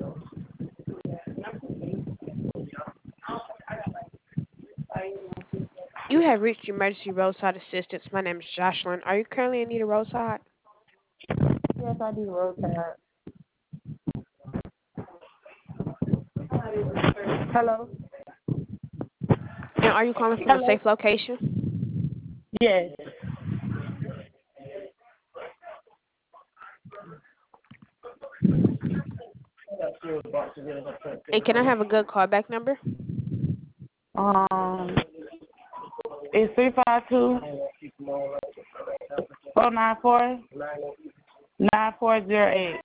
You have reached emergency roadside assistance. My name is Jocelyn. Are you currently in need of roadside? Yes, I do roadside. Hello? And are you calling from a Hello? safe location? Yes. And can I have a good callback number? Um, it's 352 494 9408.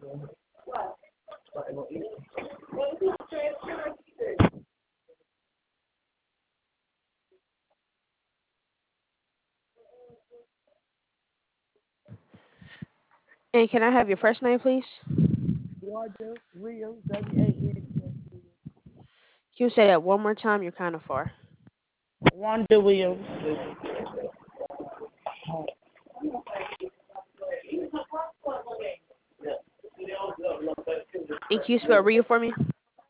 And can I have your first name, please? Georgia Williams, W-A-N. Can you say that one more time? You're kind of far. Wanda Williams. And can you spell Rio for me?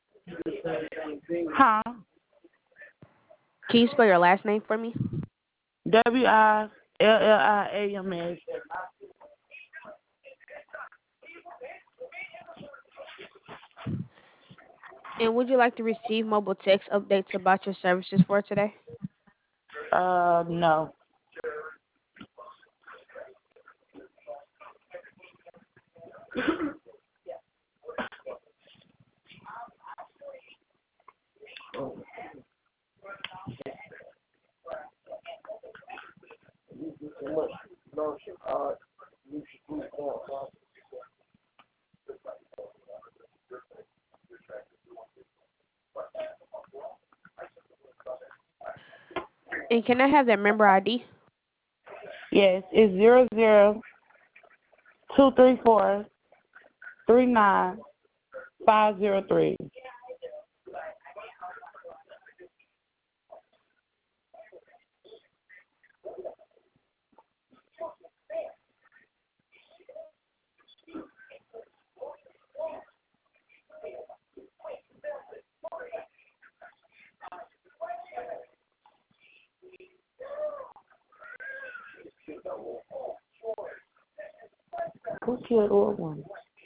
Huh? Can you spell your last name for me? Williams. And would you like to receive mobile text updates about your services for today? No. And can I have that member ID? Yes, it's 00234 39503. Who killed old one?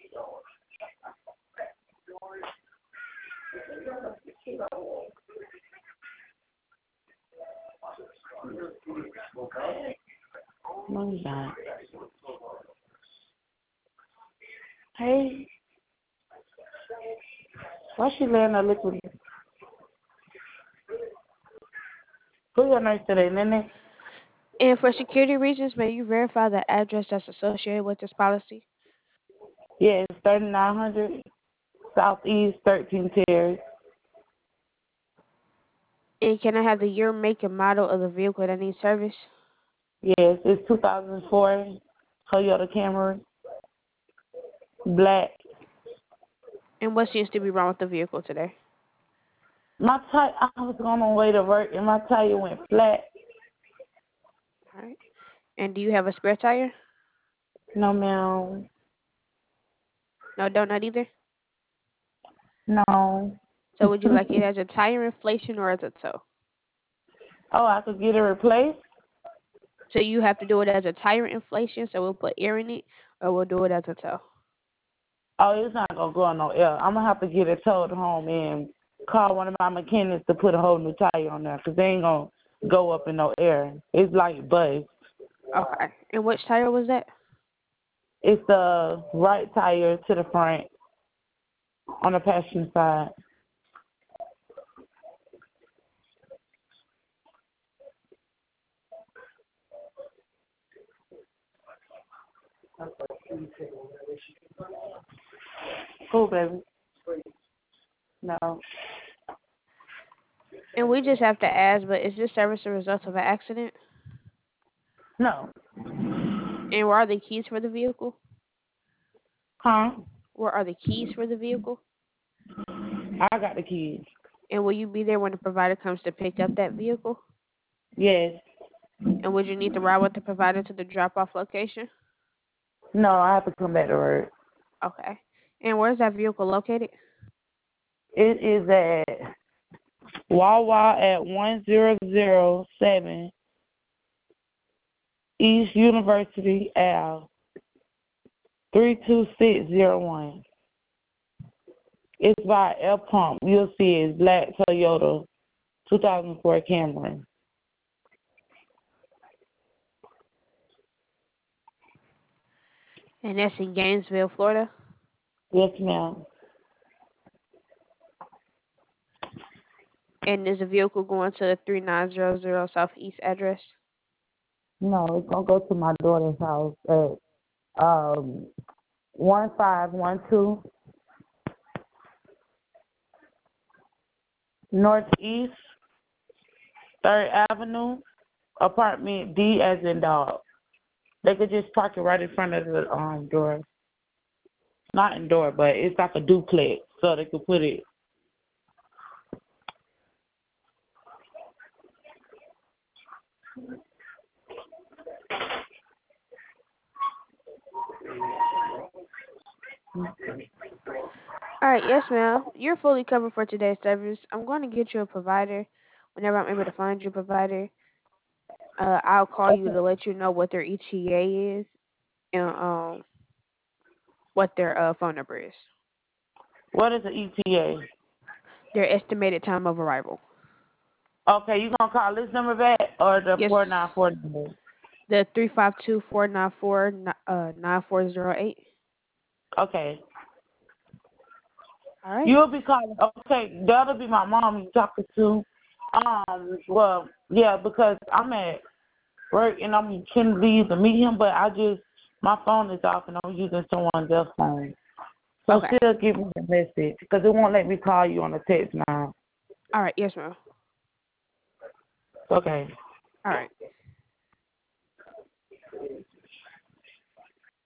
No, he's not. Hey, why she laying there looking? Who's your nurse today, Nene? And for security reasons, may you verify the address that's associated with this policy? Yes, 3900 Southeast 13 Terrace. And can I have the year, make, and model of the vehicle that needs service? Yes, it's 2004 Toyota Camry, black. And what seems to be wrong with the vehicle today? My tire, I was on my way to work and my tire went flat. All right. And do you have a spare tire? No, ma'am. No, don't not either. No. So would you like it as a tire inflation or as a tow? Oh, I could get it replaced? So you have to do it as a tire inflation, so we'll put air in it, or we'll do it as a tow. Oh, it's not going to go on no air. I'm going to have to get it towed home and call one of my mechanics to put a whole new tire on there because they ain't going to go up in no air. It's like buzz. Okay. And which tire was that? It's the right tire to the front on the passenger side. Cool, baby. No. And we just have to ask, but is this service a result of an accident? No. And where are the keys for the vehicle? Huh? Where are the keys for the vehicle? I got the keys. And will you be there when the provider comes to pick up that vehicle? Yes. And would you need to ride with the provider to the drop-off location? No, I have to come back to work. Okay. And where's that vehicle located? It is at Wawa at 1007 East University Ave, 32601. It's by Air Pump. You'll see it's black Toyota 2004 Camry. And that's in Gainesville, Florida. Yes, ma'am. And is a vehicle going to the 3900 Southeast address? No, it's gonna go to my daughter's house at 1512 Northeast 3rd Avenue, apartment D as in dog. They could just park it right in front of the door. Not in door, but it's like a duplex, so they could put it. All right, yes, ma'am. You're fully covered for today's service. I'm going to get you a provider. Whenever I'm able to find you a provider, I'll call you to let you know what their ETA is and what their phone number is. What is the ETA? Their estimated time of arrival. Okay, you gonna call this number back or the Yes. 494 number? The 352-494-9408. Okay. All right. You'll be calling. Okay, that'll be my mom you talking to. Well, yeah, because I'm at work and I'm trying to leave to meet him, but my phone is off and I'm using someone else's phone. So Okay. she'll give me the message because it won't let me call you on the text now. All right. Yes, ma'am. Okay. All right.